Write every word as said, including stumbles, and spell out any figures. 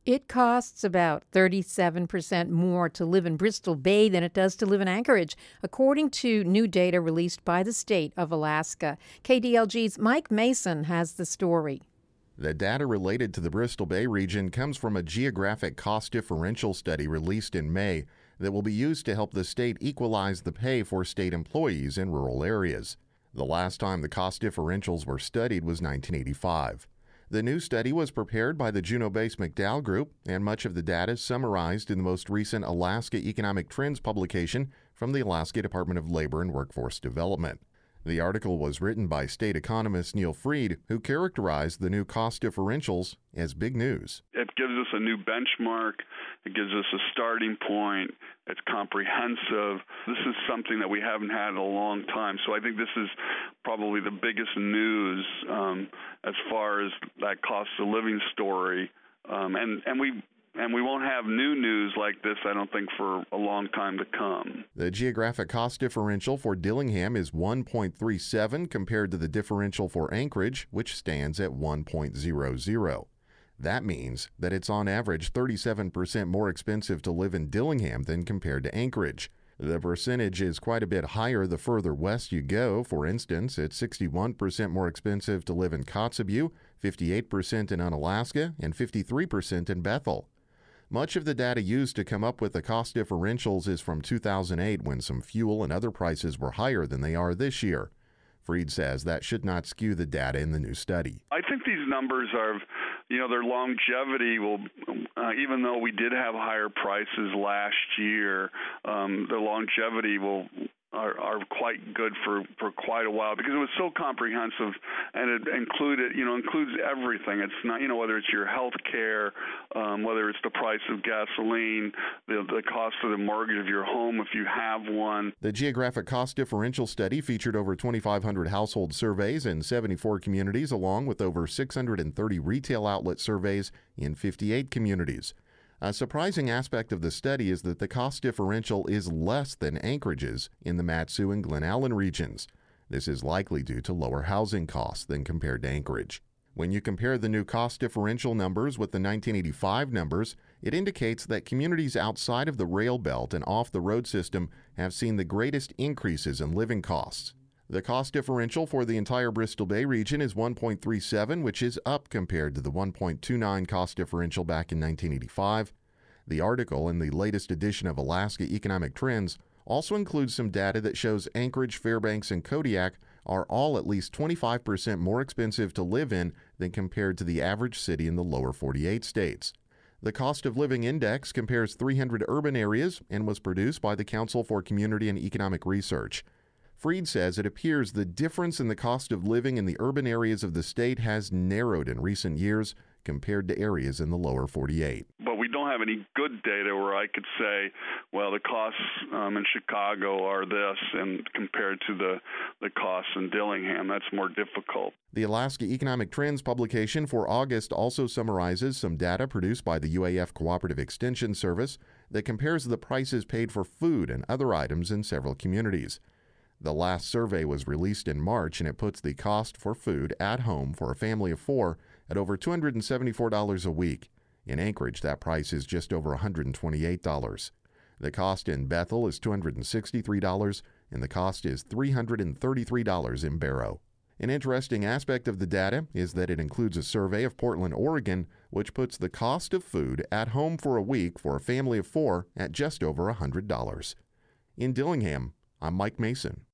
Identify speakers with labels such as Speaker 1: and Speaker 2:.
Speaker 1: It costs about thirty-seven percent more to live in Bristol Bay than it does to live in Anchorage, according to new data released by the state of Alaska. K D L G's Mike Mason has the story.
Speaker 2: The data related to the Bristol Bay region comes from a geographic cost differential study released in May that will be used to help the state equalize the pay for state employees in rural areas. The last time the cost differentials were studied was nineteen eighty-five. The new study was prepared by the Juneau-based McDowell Group, and much of the data is summarized in the most recent Alaska Economic Trends publication from the Alaska Department of Labor and Workforce Development. The article was written by state economist Neil Freed, who characterized the new cost differentials as big news.
Speaker 3: It gives us a new benchmark. It gives us a starting point. It's comprehensive. This is something that we haven't had in a long time. So I think this is probably the biggest news um, as far as that cost of living story. Um, and, and we And we won't have new news like this, I don't think, for a long time to come.
Speaker 2: The geographic cost differential for Dillingham is one point three seven compared to the differential for Anchorage, which stands at one point zero zero. That means that it's on average thirty-seven percent more expensive to live in Dillingham than compared to Anchorage. The percentage is quite a bit higher the further west you go. For instance, it's sixty-one percent more expensive to live in Kotzebue, fifty-eight percent in Unalaska, and fifty-three percent in Bethel. Much of the data used to come up with the cost differentials is from two thousand eight, when some fuel and other prices were higher than they are this year. Freed says that should not skew the data in the new study.
Speaker 3: I think these numbers are, you know, their longevity will, uh, even though we did have higher prices last year, um, the longevity will Are, are quite good for, for quite a while, because it was so comprehensive, and it included, you know, includes everything. It's not, you know, whether it's your health care, um, whether it's the price of gasoline, the, the cost of the mortgage of your home if you have one.
Speaker 2: The geographic cost differential study featured over twenty-five hundred household surveys in seventy-four communities, along with over six hundred thirty retail outlet surveys in fifty-eight communities. A surprising aspect of the study is that the cost differential is less than Anchorage's in the Mat-Su and Glen Allen regions. This is likely due to lower housing costs than compared to Anchorage. When you compare the new cost differential numbers with the nineteen eighty-five numbers, it indicates that communities outside of the rail belt and off the road system have seen the greatest increases in living costs. The cost differential for the entire Bristol Bay region is one point three seven, which is up compared to the one point two nine cost differential back in nineteen eighty-five. The article in the latest edition of Alaska Economic Trends also includes some data that shows Anchorage, Fairbanks, and Kodiak are all at least twenty-five percent more expensive to live in than compared to the average city in the lower forty-eight states. The Cost of Living Index compares three hundred urban areas and was produced by the Council for Community and Economic Research. Freed says it appears the difference in the cost of living in the urban areas of the state has narrowed in recent years compared to areas in the lower forty-eight.
Speaker 3: But we don't have any good data where I could say, well, the costs um, in Chicago are this, and compared to the, the costs in Dillingham, that's more difficult.
Speaker 2: The Alaska Economic Trends publication for August also summarizes some data produced by the U A F Cooperative Extension Service that compares the prices paid for food and other items in several communities. The last survey was released in March, and it puts the cost for food at home for a family of four at over two hundred seventy-four dollars a week. In Anchorage, that price is just over one hundred twenty-eight dollars. The cost in Bethel is two hundred sixty-three dollars, and the cost is three hundred thirty-three dollars in Barrow. An interesting aspect of the data is that it includes a survey of Portland, Oregon, which puts the cost of food at home for a week for a family of four at just over one hundred dollars. In Dillingham, I'm Mike Mason.